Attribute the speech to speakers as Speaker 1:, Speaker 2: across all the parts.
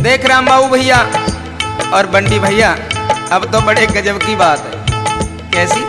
Speaker 1: देख राम बाबू भैया और बंटी भैया, अब तो बड़े गजब की बात है। कैसी?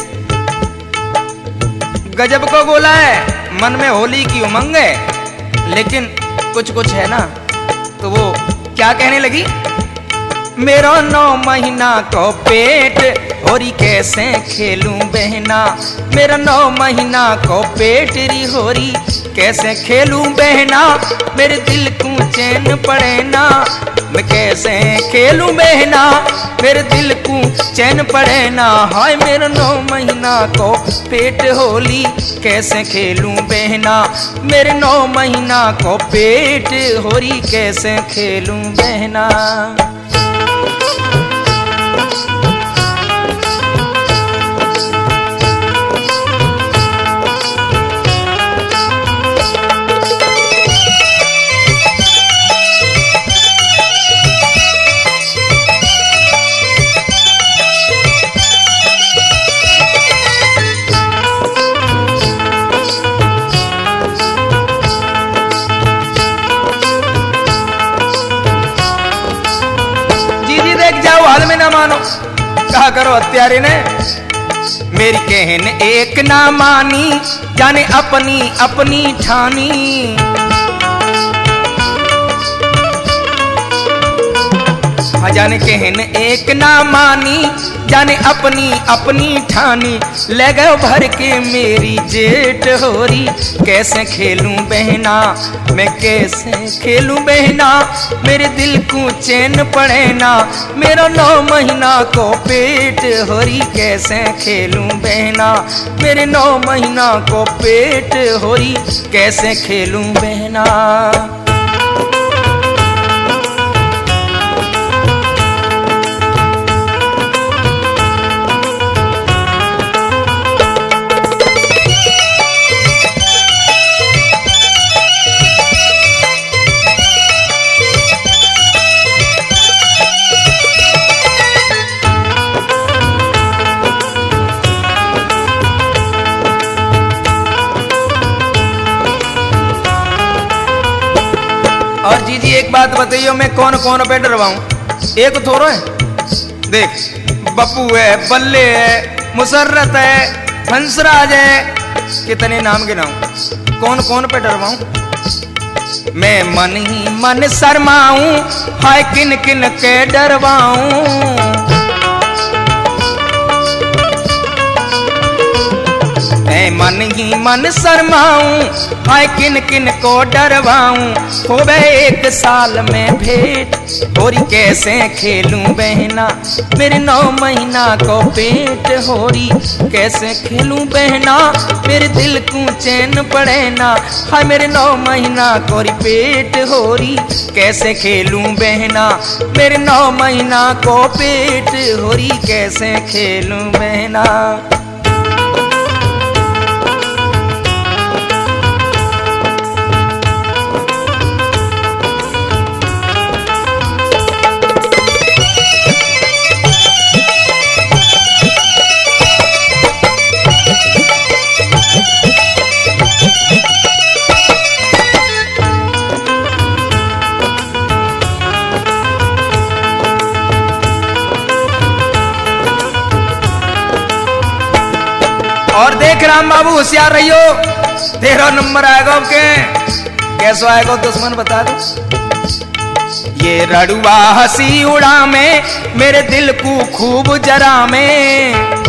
Speaker 1: गजब को बोला है, मन में होली की उमंग है, लेकिन कुछ कुछ है ना, तो वो क्या कहने लगी? मेरा 9 महीना को पेट होरी कैसे खेलूं बहना, मेरा 9 महीना को पेट री होरी कैसे खेलूं बहना, मेरे दिल को चैन पड़े ना, मैं कैसे खेलूं बहना, मेरे दिल को चैन पड़े ना, हाय मेरा 9 महीना को पेट होली कैसे खेलूं बहना, मेरे 9 महीना को पेट होरी कैसे खेलूं बहना। हाल में ना मानो, कहा करो हत्यारे ने, मेरी कहन एक ना मानी, जाने अपनी अपनी ठानी, जाने कहन एक ना मानी, जाने अपनी अपनी ठानी, ले गए भर के मेरी जेठ होरी कैसे खेलूं बहना, मैं कैसे खेलूं बहना, मेरे दिल को चैन पड़े ना, मेरा 9 महीना को पेट होरी कैसे खेलूं बहना, मेरे 9 महीना को पेट होरी कैसे खेलूं बहना। और जी जी एक बात बताइयो, मैं कौन कौन पे डरवाऊं? एक थोड़ा है, देख बप्पू है, बल्ले है, मुसर्रत है, हंसराज है, कितने नाम गिनाऊं, कौन कौन पे डरवाऊं? मैं मन ही मन शर्माऊं, हाय किन किन के डरवाऊं, मन ही मन शर्माऊं, हाय किन किन को डरवाऊं, हो गए 1 साल में भेंट होरी कैसे खेलूं बहना, मेरे 9 महीना को पेट होरी कैसे खेलूं बहना, मेरे दिल को चैन पड़े ना, हाय मेरे 9 महीना को पेट होरी कैसे खेलूं बहना, मेरे 9 महीना को पेट होरी कैसे खेलूं बहना। और देख राम बाबू होशियार रहियो, 13 नंबर आएगा के, कैसो आएगा दुश्मन बता दो। ये रड़ुआ हंसी उड़ा में, मेरे दिल को खूब जरा में,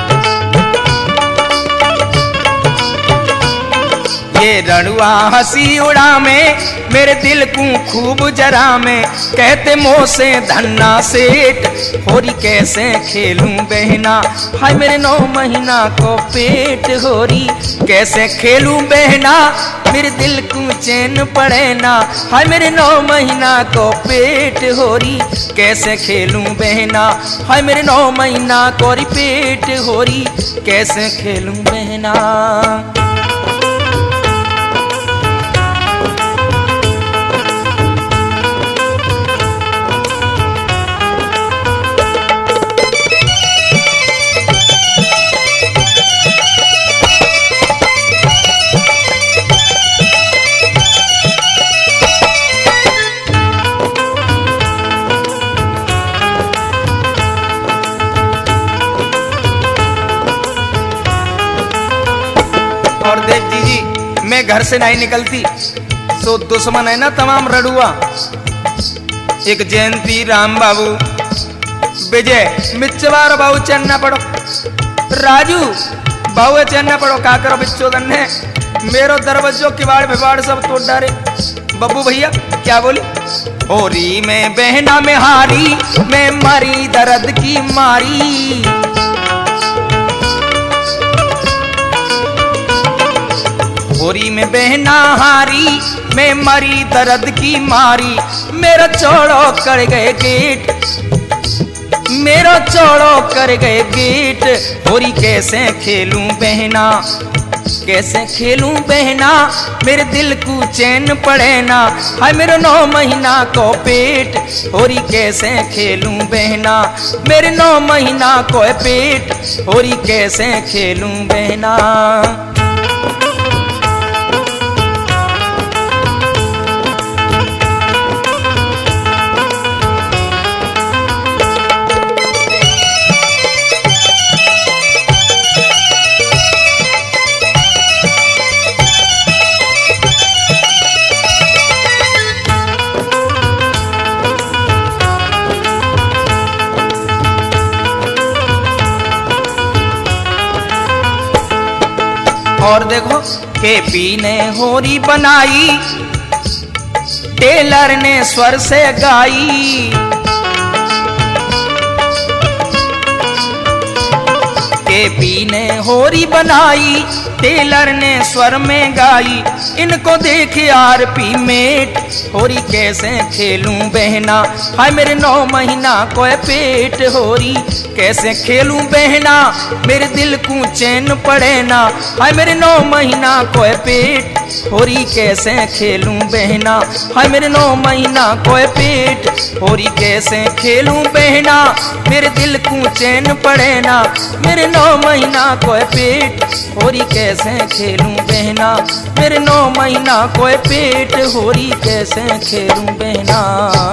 Speaker 1: ये रड़ुआ हंसी उड़ा में, मेरे दिल को खूब जरा में, कहते मोह से धन्ना सेठ होरी कैसे खेलूं बहना, हाय मेरे 9 महीना को पेट होरी कैसे खेलूं बहना, मेरे दिल को चैन पड़े ना, हाय मेरे 9 महीना को पेट होरी कैसे खेलूं बहना, हाय मेरे 9 महीना को पेट होरी कैसे खेलूं बहना। मैं घर से नहीं निकलती तो दुश्मन है ना तमाम रड़ुआ। एक जयंती राम बाबू, विजय मिच्चवार बाबू चन्ना पड़ो, राजू बाबू चन्ना पड़ो, का करो बिच्चोदन ने मेरो दरवाजो किवाड़ भिवाड़ सब तोड़ डारे। बब्बू भैया क्या बोली? होरी में बहना में हारी, मैं मरी दर्द की मारी। होरी में बहना हारी, मैं मरी दर्द की मारी। मेरा चौड़ो कर गए गेट, मेरा चौड़ो कर गए गेट। होरी कैसे खेलूं बहना, कैसे खेलूं बहना, मेरे दिल को चैन पड़े ना। हाय मेरे 9 महीना को पेट। होरी कैसे खेलूं बहना, मेरे 9 महीना को पेट। होरी कैसे खेलूं बहना। और देखो केपी ने होरी बनाई, टेलर ने स्वर से गाई। केपी ने होरी बनाई, टेलर ने स्वर में गाई। इनको देख आरपी मेट। होरी कैसे खेलूं बहना, हाय मेरे 9 महीना को पेट। होरी कैसे खेलूं बहना, मेरे दिल को चैन पड़े ना। हाय मेरे 9 महीना को पेट। होरी कैसे खेलूं बहना, हाय मेरे 9 महीना को पेट। होरी कैसे खेलूं बहना, मेरे दिल को चैन पड़े ना। मेरे 9 महीना को पेट। होरी कैसे खेलूं बहना, मेरे 9 महीना को पेट। होरी कैसे खेलूं बहना।